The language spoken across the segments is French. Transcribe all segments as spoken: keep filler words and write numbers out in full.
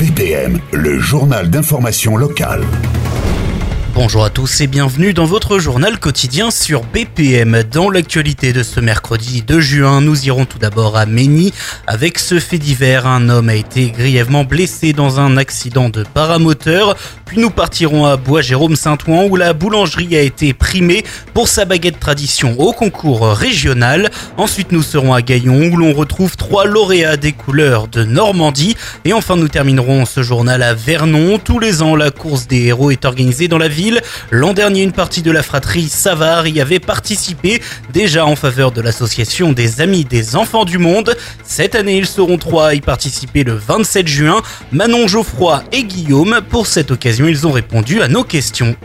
B P M, le journal d'information locale. Bonjour à tous et bienvenue dans votre journal quotidien sur B P M. Dans l'actualité de ce mercredi deux juin, nous irons tout d'abord à Mény. Avec ce fait divers, un homme a été grièvement blessé dans un accident de paramoteur. Puis nous partirons à Bois-Jérôme-Saint-Ouen où la boulangerie a été primée pour sa baguette tradition au concours régional. Ensuite nous serons à Gaillon où l'on retrouve trois lauréats des couleurs de Normandie. Et enfin nous terminerons ce journal à Vernon. Tous les ans, la course des héros est organisée dans la ville. L'an dernier, une partie de la fratrie Savard y avait participé, déjà en faveur de l'association des Amis des Enfants du Monde. Cette année, ils seront trois à y participer le vingt-sept juin. Manon, Geoffroy et Guillaume. Pour cette occasion, ils ont répondu à nos questions.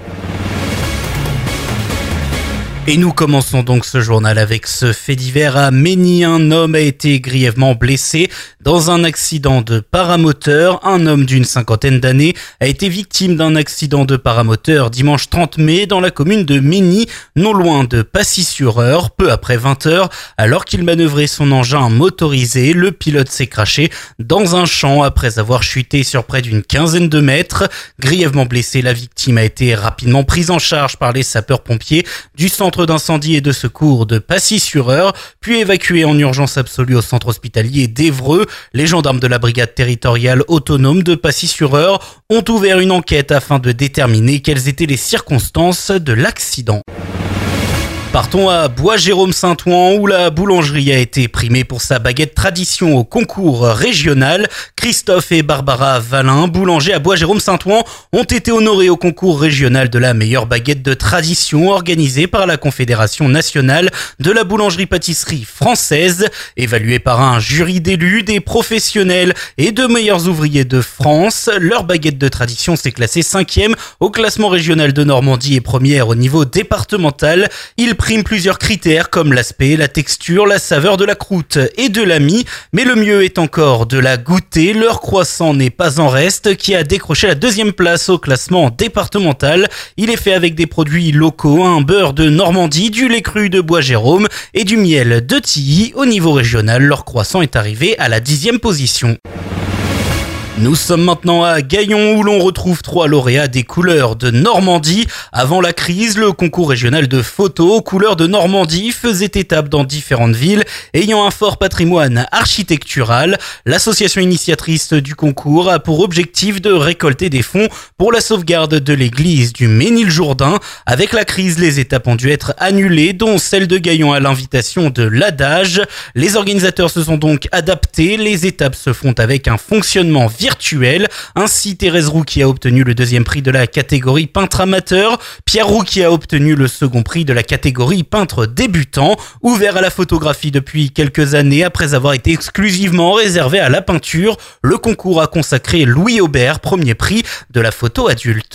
Et nous commençons donc ce journal avec ce fait divers à Mény. Un homme a été grièvement blessé dans un accident de paramoteur. Un homme d'une cinquantaine d'années a été victime d'un accident de paramoteur dimanche trente mai dans la commune de Mény, non loin de Pacy-sur-Eure. Peu après vingt heures, alors qu'il manœuvrait son engin motorisé, le pilote s'est crashé dans un champ après avoir chuté sur près d'une quinzaine de mètres. Grièvement blessé, la victime a été rapidement prise en charge par les sapeurs-pompiers du centre d'incendie et de secours de Pacy-sur-Eure, puis évacué en urgence absolue au centre hospitalier d'Évreux. Les gendarmes de la brigade territoriale autonome de Pacy-sur-Eure ont ouvert une enquête afin de déterminer quelles étaient les circonstances de l'accident. Partons à Bois-Jérôme-Saint-Ouen où la boulangerie a été primée pour sa baguette tradition au concours régional. Christophe et Barbara Valin, boulangers à Bois-Jérôme-Saint-Ouen, ont été honorés au concours régional de la meilleure baguette de tradition organisé par la Confédération nationale de la boulangerie-pâtisserie française. Évalué par un jury d'élus, des professionnels et de meilleurs ouvriers de France, leur baguette de tradition s'est classée cinquième au classement régional de Normandie et première au niveau départemental. Il prime plusieurs critères comme l'aspect, la texture, la saveur de la croûte et de la mie, mais le mieux est encore de la goûter. Leur croissant n'est pas en reste, qui a décroché la deuxième place au classement départemental. Il est fait avec des produits locaux, un beurre de Normandie, du lait cru de Bois-Jérôme et du miel de Tilly. Au niveau régional, leur croissant est arrivé à la dixième position. Nous sommes maintenant à Gaillon où l'on retrouve trois lauréats des couleurs de Normandie. Avant la crise, le concours régional de photos couleurs de Normandie faisait étape dans différentes villes ayant un fort patrimoine architectural. L'association initiatrice du concours a pour objectif de récolter des fonds pour la sauvegarde de l'église du Ménil-Jourdain. Avec la crise, les étapes ont dû être annulées, dont celle de Gaillon à l'invitation de l'Adage. Les organisateurs se sont donc adaptés. Les étapes se font avec un fonctionnement virtuel. Virtuel. Ainsi, Thérèse Roux qui a obtenu le deuxième prix de la catégorie peintre amateur, Pierre Roux qui a obtenu le second prix de la catégorie peintre débutant. Ouvert à la photographie depuis quelques années après avoir été exclusivement réservé à la peinture, le concours a consacré Louis Aubert, premier prix de la photo adulte.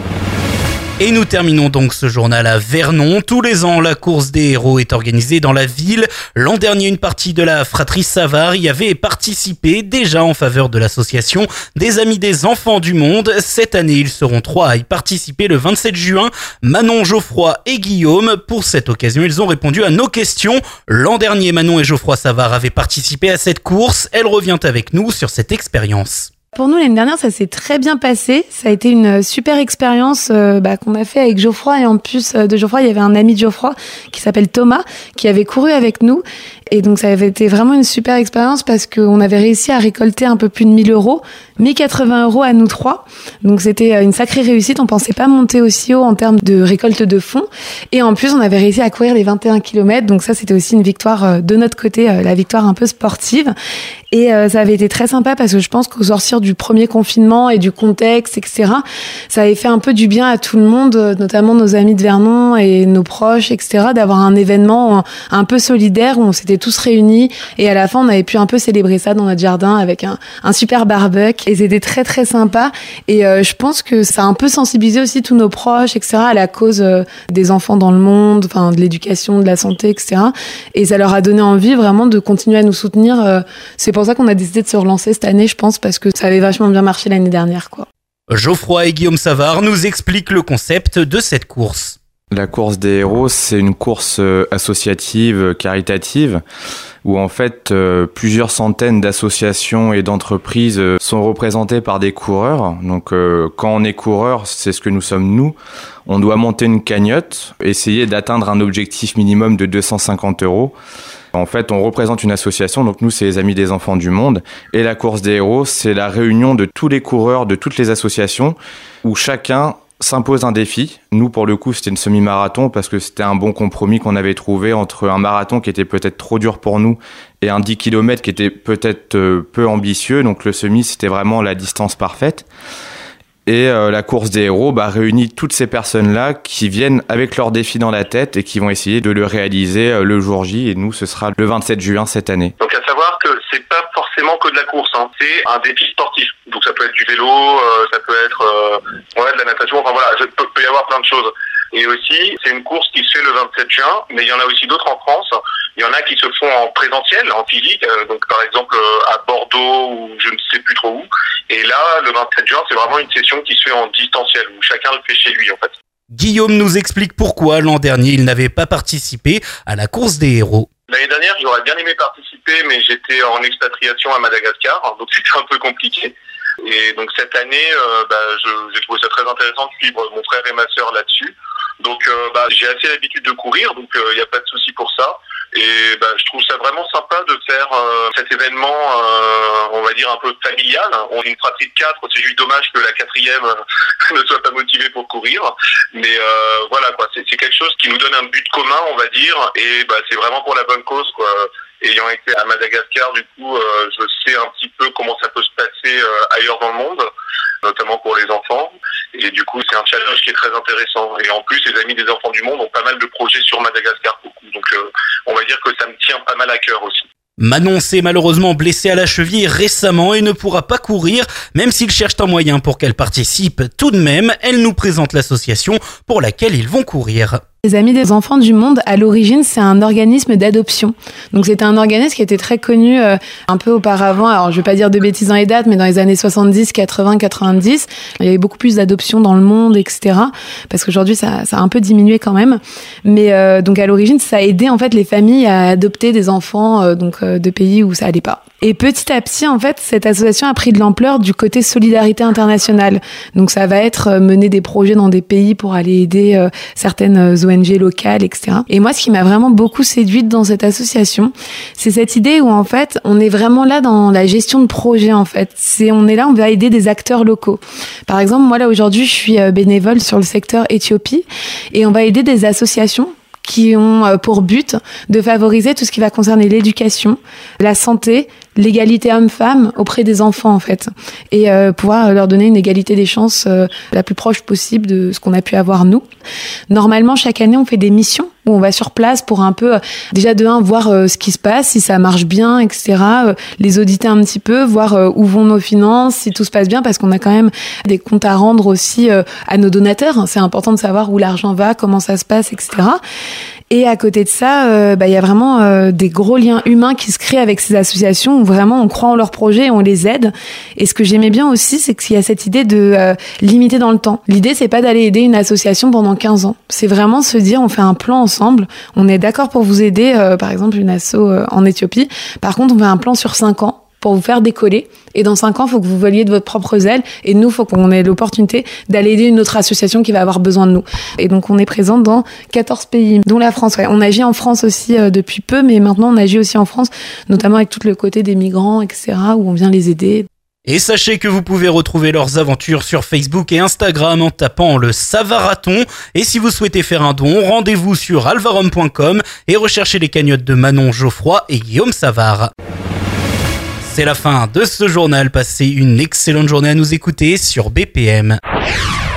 Et nous terminons donc ce journal à Vernon. Tous les ans, la course des héros est organisée dans la ville. L'an dernier, une partie de la fratrie Savard y avait participé, déjà en faveur de l'association des Amis des Enfants du Monde. Cette année, ils seront trois à y participer le vingt-sept juin. Manon, Geoffroy et Guillaume. Pour cette occasion, ils ont répondu à nos questions. L'an dernier, Manon et Geoffroy Savard avaient participé à cette course. Elle revient avec nous sur cette expérience. Pour nous, l'année dernière, ça s'est très bien passé. Ça a été une super expérience euh, bah, qu'on a fait avec Geoffroy. Et en plus de Geoffroy, il y avait un ami de Geoffroy qui s'appelle Thomas, qui avait couru avec nous. Et donc, ça avait été vraiment une super expérience parce qu'on avait réussi à récolter un peu plus de mille euros, mille quatre-vingts euros à nous trois. Donc, c'était une sacrée réussite. On pensait pas monter aussi haut en termes de récolte de fonds. Et en plus, on avait réussi à courir les vingt et un kilomètres. Donc ça, c'était aussi une victoire de notre côté, la victoire un peu sportive. Et euh, ça avait été très sympa parce que je pense qu'au sortir du premier confinement et du contexte, et cetera, ça avait fait un peu du bien à tout le monde, notamment nos amis de Vernon et nos proches, et cetera, d'avoir un événement un peu solidaire où on s'était tous réunis et à la fin, on avait pu un peu célébrer ça dans notre jardin avec un, un super barbecue et c'était très très sympa. Et euh, je pense que ça a un peu sensibilisé aussi tous nos proches, et cetera, à la cause euh, des enfants dans le monde, enfin de l'éducation, de la santé, et cetera. Et ça leur a donné envie vraiment de continuer à nous soutenir. Euh, c'est pour ça qu'on a décidé de se relancer cette année, je pense, parce que ça avait vachement bien marché l'année dernière, quoi. Geoffroy et Guillaume Savard nous expliquent le concept de cette course. La course des héros, c'est une course associative, caritative, où en fait euh, plusieurs centaines d'associations et d'entreprises sont représentées par des coureurs. Donc euh, quand on est coureur, c'est ce que nous sommes nous, on doit monter une cagnotte, essayer d'atteindre un objectif minimum de deux cent cinquante euros. En fait, on représente une association, donc nous, c'est les Amis des Enfants du Monde. Et la course des héros, c'est la réunion de tous les coureurs de toutes les associations, où chacun s'impose un défi. Nous, pour le coup, c'était une semi-marathon parce que c'était un bon compromis qu'on avait trouvé entre un marathon qui était peut-être trop dur pour nous et un dix kilomètres qui était peut-être euh, peu ambitieux. Donc le semi, c'était vraiment la distance parfaite. Et euh, la course des héros bah, réunit toutes ces personnes-là qui viennent avec leur défi dans la tête et qui vont essayer de le réaliser euh, le jour J. Et nous, ce sera le vingt-sept juin cette année. Donc à savoir que c'est pas forcément que de la course, hein. C'est un défi sportif. Donc ça peut être du vélo, euh, ça peut être euh, ouais, de la natation, enfin voilà, il peut, peut y avoir plein de choses. Et aussi, c'est une course qui se fait le vingt-sept juin, mais il y en a aussi d'autres en France. Il y en a qui se font en présentiel, en physique, euh, donc par exemple euh, à Bordeaux ou je ne sais plus trop où. Et là, le vingt-sept juin, c'est vraiment une session qui se fait en distanciel, où chacun le fait chez lui en fait. Guillaume nous explique pourquoi l'an dernier il n'avait pas participé à la course des héros. L'année dernière, j'aurais bien aimé participer, mais j'étais en expatriation à Madagascar, donc c'était un peu compliqué. Et donc cette année, euh, bah, je, j'ai trouvé ça très intéressant de suivre mon frère et ma sœur là-dessus. Donc euh, bah, j'ai assez l'habitude de courir, donc il euh, n'y a pas de souci pour ça. Et bah, je trouve ça vraiment sympa de faire euh, cet événement, euh, on va dire un peu familial. On est une fratrie de quatre, c'est juste dommage que la quatrième euh, ne soit pas motivée pour courir. Mais euh, voilà quoi, c'est, c'est quelque chose qui nous donne un but commun, on va dire, et bah, c'est vraiment pour la bonne cause quoi. Ayant été à Madagascar, du coup, euh, je sais un petit peu comment ça peut se passer euh, ailleurs dans le monde, notamment pour les enfants. Et du coup, c'est un challenge qui est très intéressant. Et en plus, les Amis des Enfants du Monde ont pas mal de projets sur Madagascar, beaucoup. Donc, euh, on va dire que ça me tient pas mal à cœur aussi. Manon s'est malheureusement blessée à la cheville récemment et ne pourra pas courir, même s'ils cherchent un moyen pour qu'elle participe. Tout de même, elle nous présente l'association pour laquelle ils vont courir. Les Amis des Enfants du Monde, à l'origine, c'est un organisme d'adoption. Donc c'était un organisme qui était très connu euh, un peu auparavant. Alors je vais pas dire de bêtises dans les dates, mais dans les années soixante-dix, quatre-vingts, quatre-vingt-dix, il y avait beaucoup plus d'adoptions dans le monde, et cetera. Parce qu'aujourd'hui, ça, ça a un peu diminué quand même. Mais euh, donc à l'origine, ça a aidé en fait les familles à adopter des enfants euh, donc euh, de pays où ça allait pas. Et petit à petit, en fait, cette association a pris de l'ampleur du côté solidarité internationale. Donc ça va être euh, mener des projets dans des pays pour aller aider euh, certaines O N G locales, et cetera. Et moi, ce qui m'a vraiment beaucoup séduite dans cette association, c'est cette idée où en fait, on est vraiment là dans la gestion de projet. En fait, c'est on est là, on va aider des acteurs locaux. Par exemple, moi là aujourd'hui, je suis bénévole sur le secteur Éthiopie et on va aider des associations qui ont pour but de favoriser tout ce qui va concerner l'éducation, la santé, l'égalité homme-femme auprès des enfants en fait, et euh, pouvoir leur donner une égalité des chances euh, la plus proche possible de ce qu'on a pu avoir nous. Normalement, chaque année, on fait des missions où on va sur place pour un peu, euh, déjà de un, voir euh, ce qui se passe, si ça marche bien, et cetera. Euh, les auditer un petit peu, voir euh, où vont nos finances, si tout se passe bien, parce qu'on a quand même des comptes à rendre aussi euh, à nos donateurs. C'est important de savoir où l'argent va, comment ça se passe, et cetera. Et à côté de ça, euh, bah, y a vraiment euh, des gros liens humains qui se créent avec ces associations où vraiment on croit en leurs projets et on les aide. Et ce que j'aimais bien aussi, c'est qu'il y a cette idée de euh, limiter dans le temps. L'idée, c'est pas d'aller aider une association pendant quinze ans. C'est vraiment se dire, on fait un plan ensemble. On est d'accord pour vous aider, euh, par exemple, une asso euh, en Éthiopie. Par contre, on fait un plan sur cinq ans pour vous faire décoller. Et dans cinq ans, il faut que vous voliez de votre propre aile. Et nous, il faut qu'on ait l'opportunité d'aller aider une autre association qui va avoir besoin de nous. Et donc, on est présent dans quatorze pays, dont la France. Ouais. On agit en France aussi euh, depuis peu, mais maintenant, on agit aussi en France, notamment avec tout le côté des migrants, et cetera, où on vient les aider. Et sachez que vous pouvez retrouver leurs aventures sur Facebook et Instagram en tapant le Savarathon. Et si vous souhaitez faire un don, rendez-vous sur alvarom point com et recherchez les cagnottes de Manon Geoffroy et Guillaume Savard. C'est la fin de ce journal. Passez une excellente journée à nous écouter sur B P M.